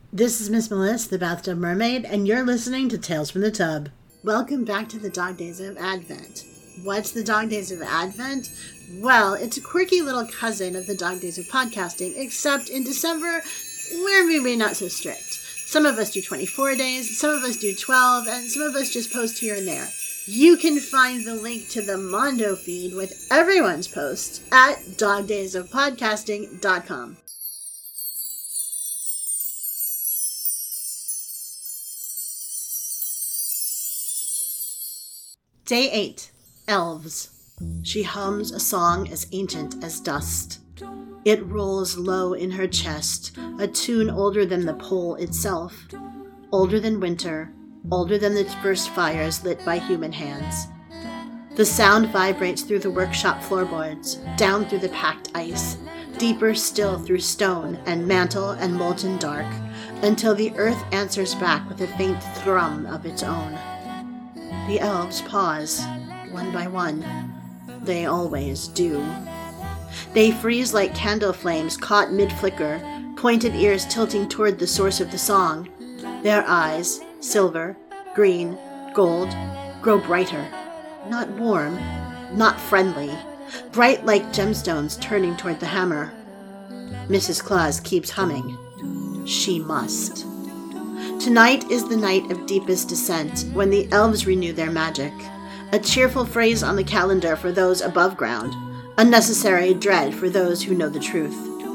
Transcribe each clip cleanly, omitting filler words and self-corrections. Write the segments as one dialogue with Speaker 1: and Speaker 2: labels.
Speaker 1: This is Miss Melissa, the Bathtub Mermaid, and you're listening to Tales from the Tub. Welcome back to the Dog Days of Advent. What's the Dog Days of Advent? Well, it's a quirky little cousin of the Dog Days of Podcasting, except in December, we're maybe not so strict. Some of us do 24 days, some of us do 12, and some of us just post here and there. You can find the link to the Mondo feed with everyone's posts at dogdaysofpodcasting.com. Day 8. Elves. She hums a song as ancient as dust. It rolls low in her chest, a tune older than the pole itself, older than winter, older than the first fires lit by human hands. The sound vibrates through the workshop floorboards, down through the packed ice, deeper still through stone and mantle and molten dark, until the earth answers back with a faint thrum of its own. The elves pause, one by one. They always do. They freeze like candle flames caught mid-flicker, pointed ears tilting toward the source of the song. Their eyes, silver, green, gold, grow brighter. Not warm, not friendly. Bright like gemstones turning toward the hammer. Mrs. Claus keeps humming. She must. Tonight is the night of deepest descent, when the elves renew their magic. A cheerful phrase on the calendar for those above ground. A necessary dread for those who know the truth.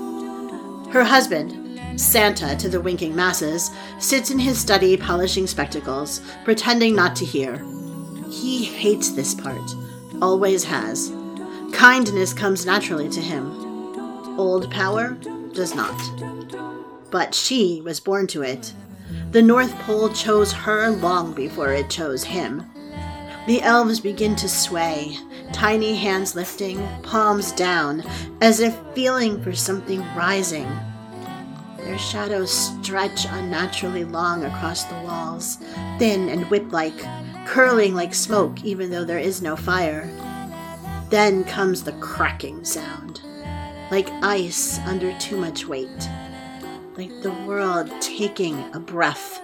Speaker 1: Her husband, Santa to the winking masses, sits in his study polishing spectacles, pretending not to hear. He hates this part. Always has. Kindness comes naturally to him. Old power does not. But she was born to it. The North Pole chose her long before it chose him. The elves begin to sway, tiny hands lifting, palms down, as if feeling for something rising. Their shadows stretch unnaturally long across the walls, thin and whip-like, curling like smoke even though there is no fire. Then comes the cracking sound, like ice under too much weight. Like the world taking a breath.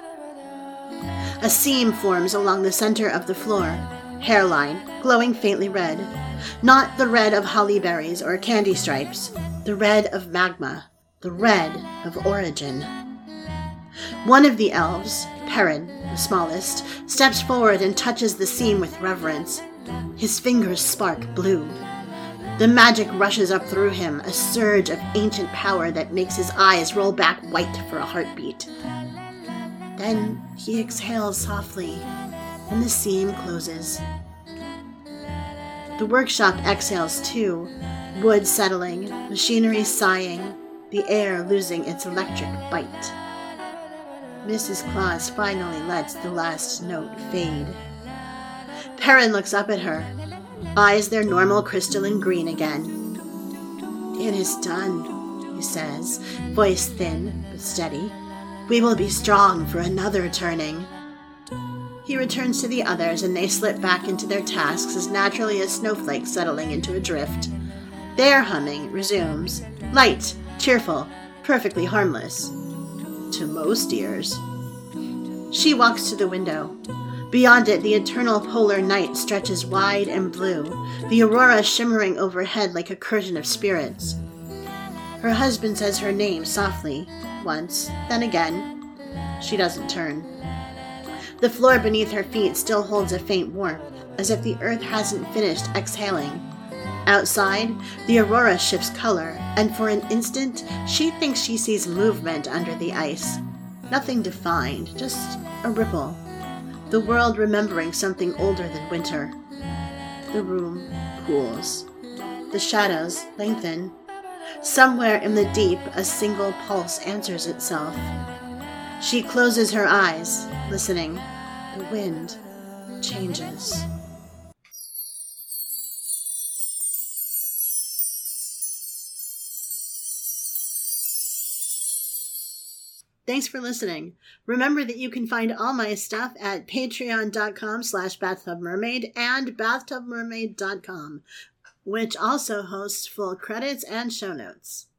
Speaker 1: A seam forms along the center of the floor, hairline glowing faintly red. Not the red of holly berries or candy stripes, the red of magma, the red of origin. One of the elves, Perrin, the smallest, steps forward and touches the seam with reverence. His fingers spark blue. The magic rushes up through him, a surge of ancient power that makes his eyes roll back white for a heartbeat. Then he exhales softly, and the seam closes. The workshop exhales too, wood settling, machinery sighing, the air losing its electric bite. Mrs. Claus finally lets the last note fade. Perrin looks up at her. Eyes their normal crystalline green again. It is done, he says, voice thin but steady. We will be strong for another turning. He returns to the others, and they slip back into their tasks as naturally as snowflakes settling into a drift. Their humming resumes, light, cheerful, perfectly harmless. To most ears. She walks to the window. Beyond it, the eternal polar night stretches wide and blue, the aurora shimmering overhead like a curtain of spirits. Her husband says her name softly, once, then again. She doesn't turn. The floor beneath her feet still holds a faint warmth, as if the earth hasn't finished exhaling. Outside, the aurora shifts color, and for an instant, she thinks she sees movement under the ice. Nothing defined, just a ripple. The world remembering something older than winter. The room cools. The shadows lengthen. Somewhere in the deep, a single pulse answers itself. She closes her eyes, listening. The wind changes. Thanks for listening. Remember that you can find all my stuff at patreon.com/bathtubmermaid and bathtubmermaid.com, which also hosts full credits and show notes.